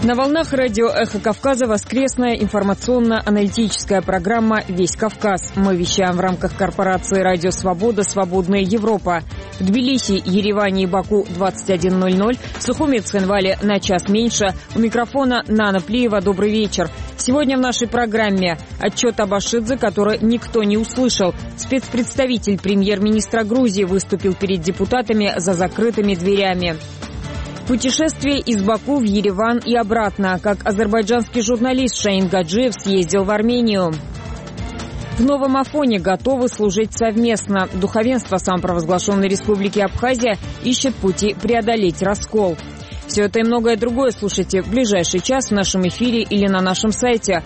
На волнах радио «Эхо Кавказа» воскресная информационно-аналитическая программа «Весь Кавказ». Мы вещаем в рамках корпорации «Радио Свобода. Свободная Европа». В Тбилиси, Ереване и Баку 21:00, в Сухуми и Цхинвале на час меньше. У микрофона Нана Плиева. Добрый вечер. Сегодня в нашей программе отчет об Ашидзе, который никто не услышал. Спецпредставитель премьер-министра Грузии выступил перед депутатами за закрытыми дверями. Путешествие из Баку в Ереван и обратно, как азербайджанский журналист Шаин Гаджиев съездил в Армению. В новом Афоне готовы служить совместно. Духовенство самопровозглашенной республики Абхазия ищет пути преодолеть раскол. Все это и многое другое слушайте в ближайший час в нашем эфире или на нашем сайте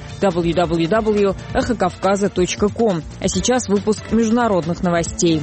www.эхокавказа.ком. А сейчас выпуск международных новостей.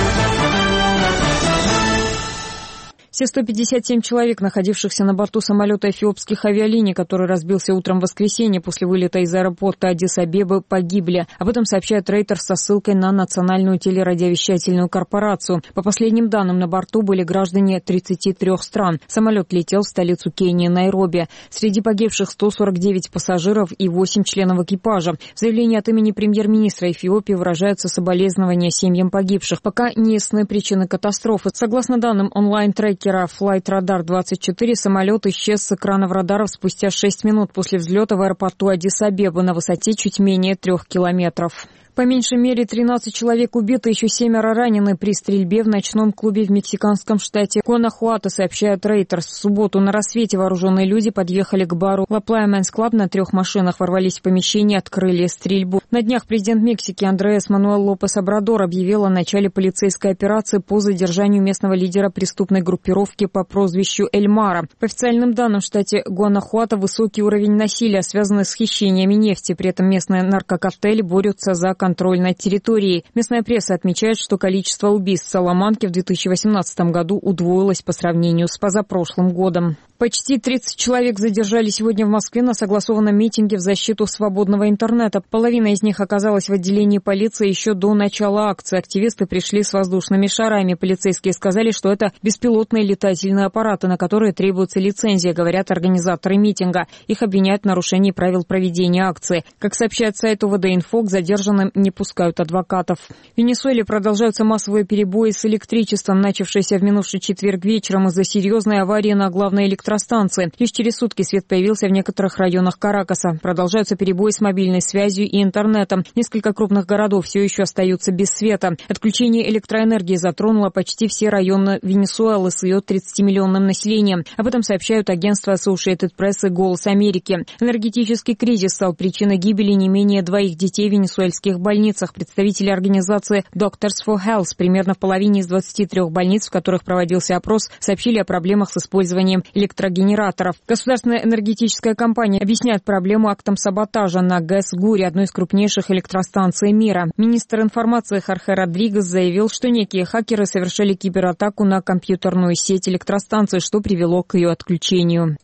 Все 157 человек, находившихся на борту самолета эфиопских авиалиний, который разбился утром в воскресенье после вылета из аэропорта Аддис-Абебы, погибли. Об этом сообщает Reuters со ссылкой на национальную телерадиовещательную корпорацию. По последним данным, на борту были граждане 33 стран. Самолет летел в столицу Кении, Найроби. Среди погибших 149 пассажиров и 8 членов экипажа. В заявлении от имени премьер-министра Эфиопии выражаются соболезнования семьям погибших. Пока не ясны причины катастрофы. Согласно данным онлайн-трекера Flight Radar 24, самолет исчез с экранов радаров спустя 6 минут после взлета в аэропорту Аддис-Абебы на высоте чуть менее 3 километров. По меньшей мере 13 человек убиты, еще 7 ранены при стрельбе в ночном клубе в мексиканском штате Гуанахуато, сообщает Reuters. В субботу на рассвете вооруженные люди подъехали к бару La Playa Men's Club на 3 машинах, ворвались в помещение и открыли стрельбу. На днях президент Мексики Андреас Мануэль Лопес Обрадор объявил о начале полицейской операции по задержанию местного лидера преступной группировки по прозвищу Эль Мара. По официальным данным, в штате Гуанахуато высокий уровень насилия, связанный с хищениями нефти. При этом местные наркокартели борются за контроль над территорией. Местная пресса отмечает, что количество убийств в Саламанке в 2018 году удвоилось по сравнению с позапрошлым годом. Почти 30 человек задержали сегодня в Москве на согласованном митинге в защиту свободного интернета. Половина из них оказалась в отделении полиции еще до начала акции. Активисты пришли с воздушными шарами. Полицейские сказали, что это беспилотные летательные аппараты, на которые требуется лицензия, говорят организаторы митинга. Их обвиняют в нарушении правил проведения акции. Как сообщает сайт УВД-Инфо, к задержанным не пускают адвокатов. В Венесуэле продолжаются массовые перебои с электричеством, начавшиеся в минувший четверг вечером из-за серьезной аварии на главной электростанции. Лишь через сутки свет появился в некоторых районах Каракаса. Продолжаются перебои с мобильной связью и интернетом. Несколько крупных городов все еще остаются без света. Отключение электроэнергии затронуло почти все районы Венесуэлы с ее 30-миллионным населением. Об этом сообщают агентства Associated Press и «Голос Америки». Энергетический кризис стал причиной гибели не менее 2 детей в венесуэльских больницах. Представители организации Doctors for Health примерно в половине из 23 больниц, в которых проводился опрос, сообщили о проблемах с использованием электрогенераторов. Государственная энергетическая компания объясняет проблему актом саботажа на ГЭС Гури, одной из крупнейших электростанций мира. Министр информации Хорхе Родригес заявил, что некие хакеры совершили кибератаку на компьютерную сеть электростанции, что привело к ее отключению.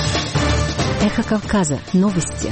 Эхо Кавказа. Новости.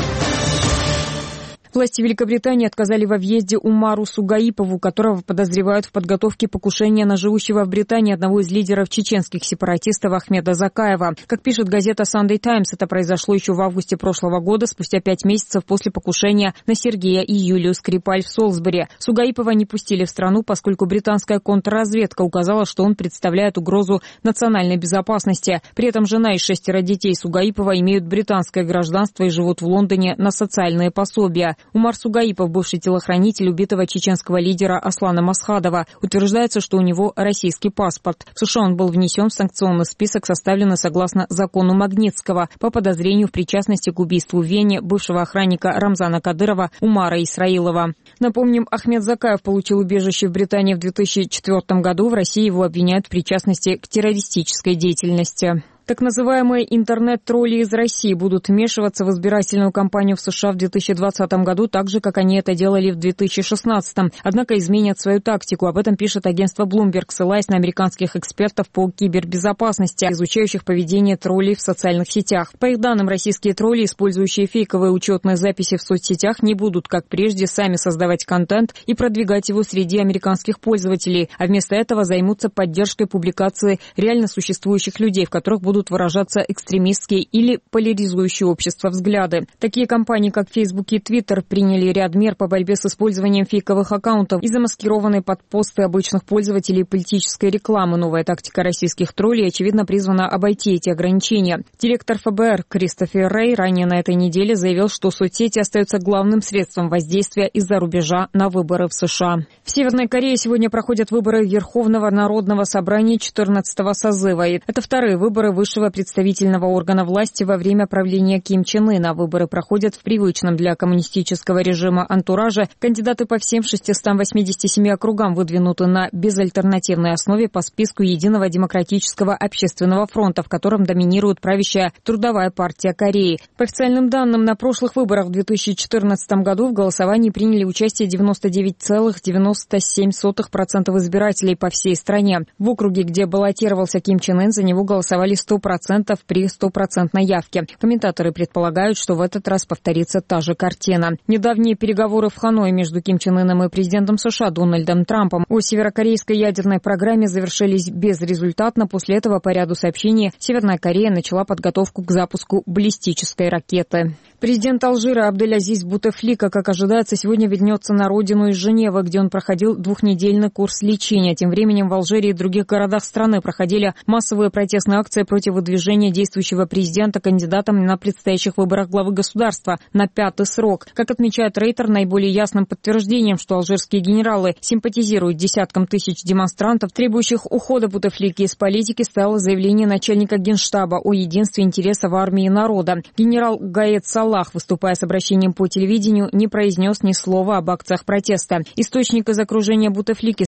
Власти Великобритании отказали во въезде Умару Сугаипову, которого подозревают в подготовке покушения на живущего в Британии одного из лидеров чеченских сепаратистов Ахмеда Закаева. Как пишет газета Sunday Times, это произошло еще в августе прошлого года, спустя 5 месяцев после покушения на Сергея и Юлию Скрипаль в Солсбери. Сугаипова не пустили в страну, поскольку британская контрразведка указала, что он представляет угрозу национальной безопасности. При этом жена и 6 детей Сугаипова имеют британское гражданство и живут в Лондоне на социальные пособия. Умар Сугаипов, бывший телохранитель убитого чеченского лидера Аслана Масхадова. Утверждается, что у него российский паспорт. В США он был внесен в санкционный список, составленный согласно закону Магнитского, по подозрению в причастности к убийству в Вене бывшего охранника Рамзана Кадырова Умара Исраилова. Напомним, Ахмед Закаев получил убежище в Британии в 2004 году. В России его обвиняют в причастности к террористической деятельности. Так называемые интернет-тролли из России будут вмешиваться в избирательную кампанию в США в 2020 году, так же, как они это делали в 2016. Однако изменят свою тактику. Об этом пишет агентство Bloomberg, ссылаясь на американских экспертов по кибербезопасности, изучающих поведение троллей в социальных сетях. По их данным, российские тролли, использующие фейковые учетные записи в соцсетях, не будут, как прежде, сами создавать контент и продвигать его среди американских пользователей, а вместо этого займутся поддержкой публикации реально существующих людей, в которых будут будут выражаться экстремистские или поляризующие общество взгляды. Такие компании, как Facebook и Twitter, приняли ряд мер по борьбе с использованием фейковых аккаунтов и замаскированной под посты обычных пользователей политической рекламы. Новая тактика российских троллей, очевидно, призвана обойти эти ограничения. Директор ФБР Кристофер Рэй ранее на этой неделе заявил, что соцсети остаются главным средством воздействия из-за рубежа на выборы в США. В Северной Корее сегодня проходят выборы Верховного народного собрания 14-го созыва. Это вторые выборы высшего представительного органа власти во время правления Ким Чен Ына. Выборы проходят в привычном для коммунистического режима антураже. Кандидаты по всем 687 округам выдвинуты на безальтернативной основе по списку Единого демократического общественного фронта, в котором доминирует правящая Трудовая партия Кореи. По официальным данным, на прошлых выборах в 2014 году в голосовании приняли участие 99,97% избирателей по всей стране. В округе, где баллотировался Ким Чен Ын, за него голосовали 100% при 100% явке. Комментаторы предполагают, что в этот раз повторится та же картина. Недавние переговоры в Ханое между Ким Чен Ыном и президентом США Дональдом Трампом о северокорейской ядерной программе завершились безрезультатно. После этого, по ряду сообщений, Северная Корея начала подготовку к запуску баллистической ракеты. Президент Алжира Абдель-Азиз Бутефлика, как ожидается, сегодня вернется на родину из Женевы, где он проходил двухнедельный курс лечения. Тем временем в Алжире и других городах страны проходили массовые протестные акции против выдвижения действующего президента кандидатом на предстоящих выборах главы государства на 5-й срок. Как отмечает Рейтер, наиболее ясным подтверждением, что алжирские генералы симпатизируют десяткам тысяч демонстрантов, требующих ухода Бутефлики из политики, стало заявление начальника Генштаба о единстве интересов армии и народа. Генерал Гаед Салах, выступая с обращением по телевидению, не произнес ни слова об акциях протеста. Источник из окружения Бутефлики